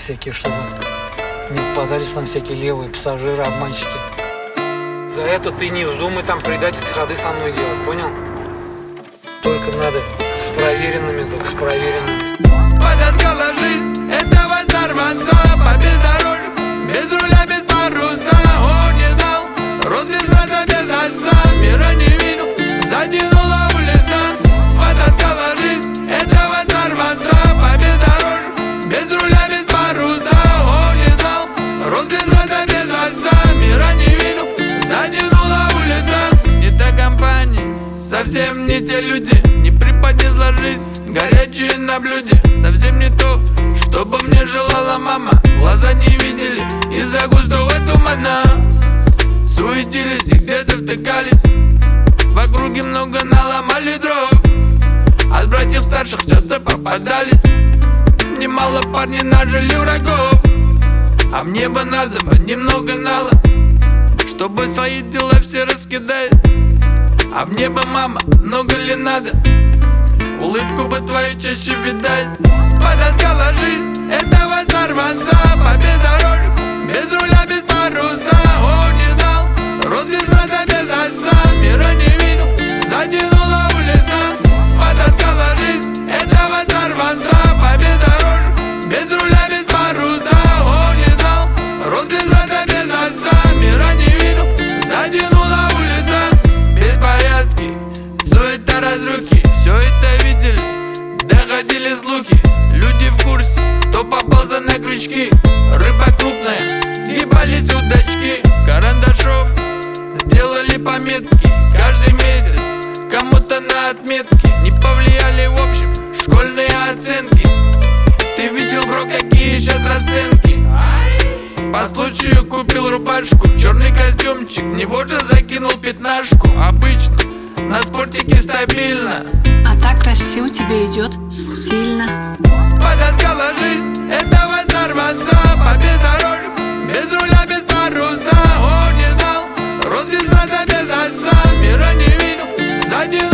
всякие, чтобы не попадались нам всякие левые пассажиры, обманщики. За это ты не вздумай там предательские ходы со мной делать, понял? Только надо с проверенными, только с проверенными. Подоскала жизнь этого сорванца по бездорожью, без руля, без паруса. Он не знал, рос без брата, без отца, мира не видел, затянула улица. Подоскала жизнь этого сорванца по бездорожью, без руля, без паруса. Он не знал, рос без брата, без отца, мира не видел, затянула улица. Не та компания, совсем не те люди, не преподнесла жизнь горячие на блюде. Совсем не то, что бы мне желала мама. Глаза не видели из-за густого тумана. Суетились и где-то втыкались, в округе много наломали дров. От братьев старших часто попадались, немало парней нажили врагов. А мне бы надо немного нала, чтобы свои дела все раскидать. А мне бы, мама, много ли надо, улыбку бы твою чаще видать. Подоскала жизнь этого сорванца по бездорожью, без руля, без паруса. Он не знал, рос без брата, без отца, мира не видел, затянула улица. Подоскала жизнь этого сорванца по бездорожью, без руля, без паруса. Он не знал, рос без брата, без отца, мира не видел, затянула улица. Беспорядки, суета, разруки, все это видели, доходили слухи. Люди в курсе, кто попался на крючки. Рыба крупная, съебались удочки. Карандашом сделали пометки каждый месяц, кому-то на отметки. Не повлияли в общем школьные оценки. Ты видел, бро, какие сейчас расценки? По случаю купил рубашку, черный костюмчик, в него же закинул пятнашку. Обычно на спортике стабильно, а так красиво тебе идет, стильно. Подоскала жизнь этого сорванца по бездорожью, без руля, без паруса. Он не знал, рос без брата, без отца, мира не видел, затянул